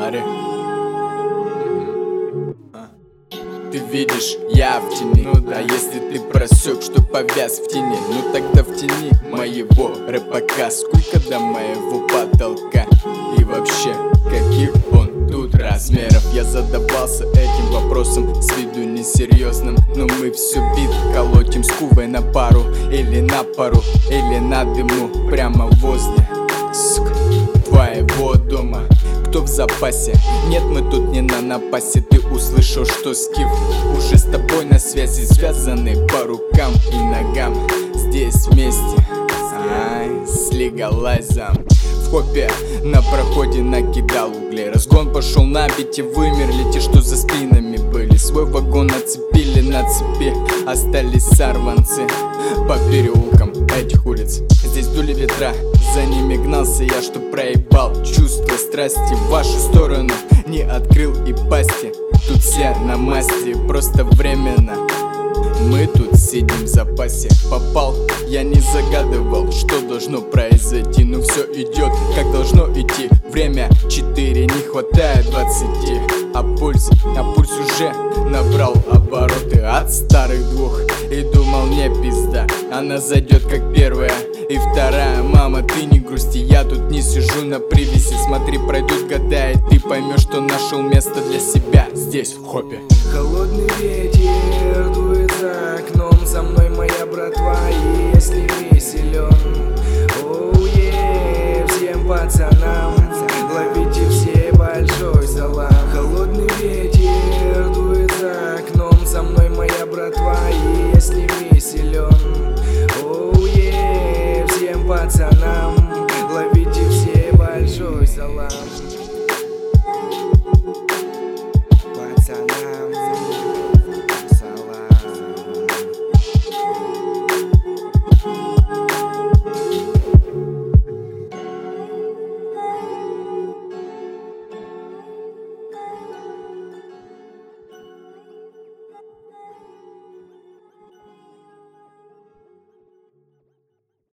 баре. Ты видишь, я в тени, ну да, если ты просек, что повяз в тени, ну тогда в тени моего рэпака. Сколько до моего потолка? И вообще, каких он тут размеров? Я задавался этим вопросом с виду несерьезным, но мы все бит колотим с Кувой на пару, или на пару, или на дыму, прямо возле, сука, твоего дома. Кто в запасе? Нет, мы тут не на напасе. Ты услышал, что Скиф уже с тобой на связи, связаны по рукам и ногам. Здесь вместе с легалайзом. В хопе на проходе накидал углей. Разгон пошел на бите, вымерли те, что за спинами были. Свой вагон нацепили на цепи, остались сорванцы по переулкам этих улиц. Здесь дули ветра, за ними гнался я, что проебал чувства страсти в вашу сторону, не открыл и пасти. Тут все на масти, просто временно. Мы тут сидим в запасе. Попал, я не загадывал, что должно произойти, но все идет, как должно идти. Время 4, не хватает 20. А пульс уже набрал обороты от старых двух. И думал, не пизда, она зайдет как первая и вторая. Мама, ты не грусти, я тут не сижу на привязи. Смотри, пройдут года, и ты поймешь, что нашел место для себя здесь, в хопе. Холодный ветер дует за окном, за мной моя братва, если не силен. Оу-е, всем пацанам, ловите все большой салам. Холодный ветер дует за окном, за мной моя братва, если не силен. Оу-е, всем пацанам, ловите все большой салам.